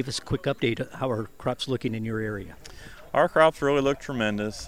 give us a quick update of how our crop's looking in your area. Our crops really look tremendous.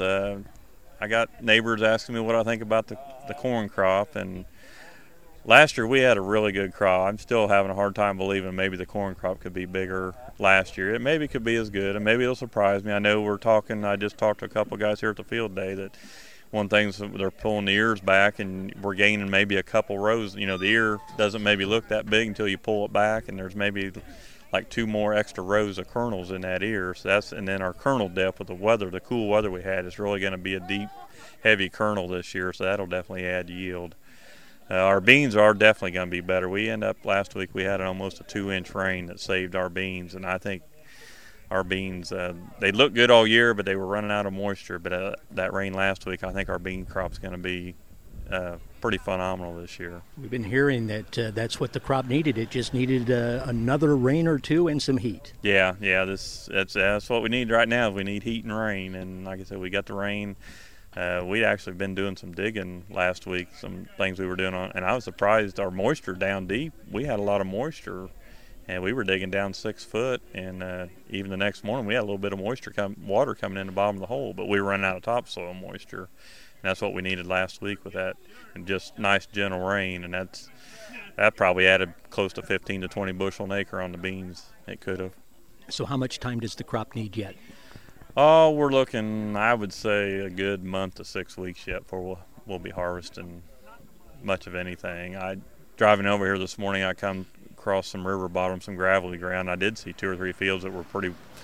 I got neighbors asking me what I think about the corn crop, and last year we had a really good crop. I'm still having a hard time believing maybe the corn crop could be bigger last year. It maybe could be as good, and maybe it'll surprise me. I know I just talked to a couple guys here at the field day that one thing is they're pulling the ears back, and we're gaining maybe a couple rows. The ear doesn't maybe look that big until you pull it back, and there's maybe like 2 more extra rows of kernels in that ear. So and then our kernel depth with the cool weather we had, is really going to be a deep, heavy kernel this year, so that'll definitely add yield. Our beans are definitely going to be better. We end up last week we had almost a 2-inch rain that saved our beans, and I think our beans, they look good all year, but they were running out of moisture. But that rain last week, I think our bean crop's going to be pretty phenomenal this year. We've been hearing that that's what the crop needed. It just needed another rain or two and some heat. Yeah, that's what we need right now. We need heat and rain, and like I said, we got the rain. We'd actually been doing some digging last week, some things we were doing and I was surprised our moisture down deep. We had a lot of moisture, and we were digging down 6 foot, and even the next morning we had a little bit of water coming in the bottom of the hole, but we were running out of topsoil moisture, and that's what we needed last week with that, and just nice gentle rain, and that probably added close to 15 to 20 bushel an acre on the beans. It could have. So how much time does the crop need yet? Oh, we're looking, I would say, a good month to 6 weeks yet before we'll be harvesting much of anything. Driving over here this morning, I come across some river bottom, some gravelly ground. I did see 2 or 3 fields that were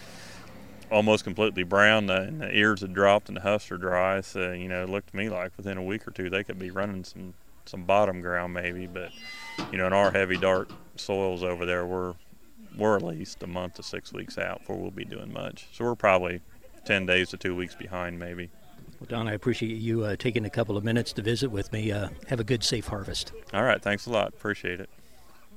almost completely brown, and the ears had dropped and the husks are dry. So, it looked to me like within a week or two they could be running some bottom ground maybe. But, in our heavy, dark soils over there, we're at least a month to 6 weeks out before we'll be doing much. So we're probably 10 days to 2 weeks behind maybe. Well, Don, I appreciate you taking a couple of minutes to visit with me. Have a good, safe harvest. All right. Thanks a lot. Appreciate it.